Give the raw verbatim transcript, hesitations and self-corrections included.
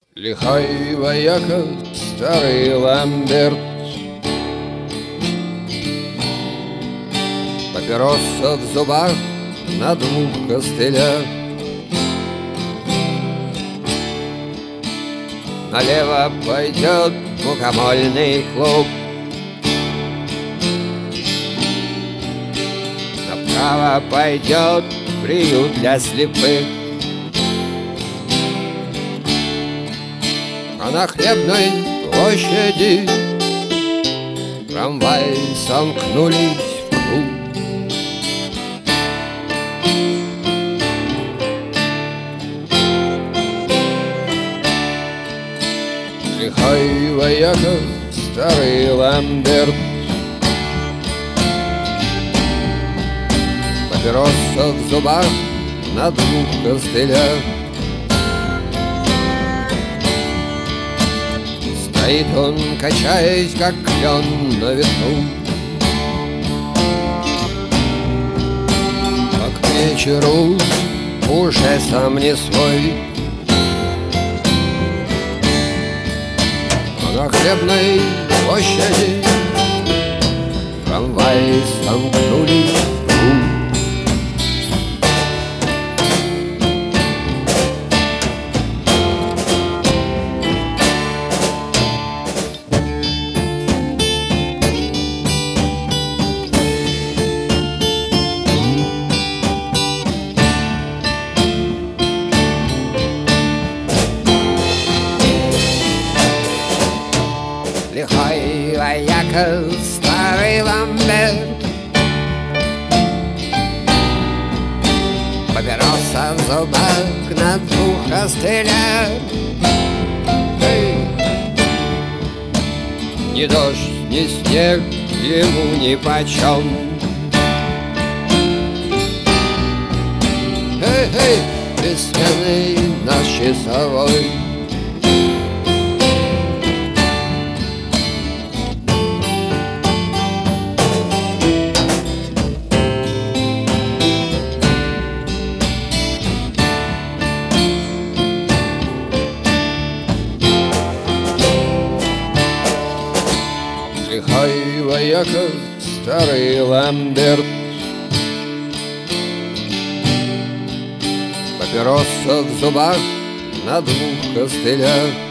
Лихой вояка, старый ламберт, папироса в зубах на двух костылях. Налево пойдет мукомольный клуб, направо пойдет приют для слепых. А на Хлебной площади трамваи сомкнулись в круг. Лихой вояка, старый ламберт, папироса в зубах на двух костылях. Стоит он, качаясь, как клен на ветру. А к вечеру уже сам не свой. А на Хлебной площади трамваи сомкнулись в круг. Лихой вояка, старый ламберт, папироса в зубах на двух костылях. Эй! Ни дождь, ни снег ему нипочем. Эй, эй, бессменный наш часовой. Лихой вояка, старый ламберт, папироса в зубах на двух костылях.